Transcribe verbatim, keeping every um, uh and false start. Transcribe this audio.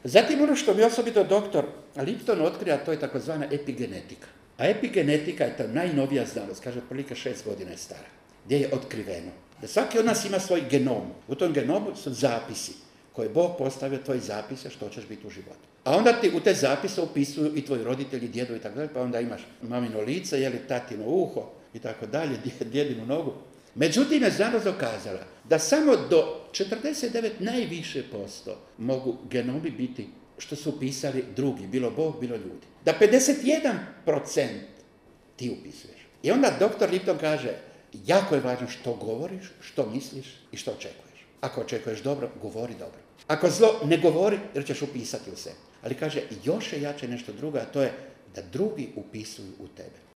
Zatim ono što mi osobito doktor Lipton otkrija, to je takozvana epigenetika. A epigenetika je ta najnovija znanost, kaže otprilike šest godina je stara, gdje je otkriveno da svaki od nas ima svoj genom. U tom genomu su zapisi koje Bog postavio, tvoji zapise što ćeš biti u životu. A onda ti u te zapise upisuju i tvoji roditelji, djedovi i tako dalje, pa onda imaš mamino lice, jeli tatino uho i tako dalje, djedinu nogu. Međutim je znanost dokazala da samo do četrdeset devet najviše posto mogu genomi biti što su upisali drugi, bilo Bog, bilo ljudi. Da pedeset jedan procent ti upisuješ. I onda doktor Lipton kaže, jako je važno što govoriš, što misliš i što očekuješ. Ako očekuješ dobro, govori dobro. Ako zlo, ne govori, jer ćeš upisati u sebi. Ali kaže, još je jače nešto drugo, a to je da drugi upisuju u tebe.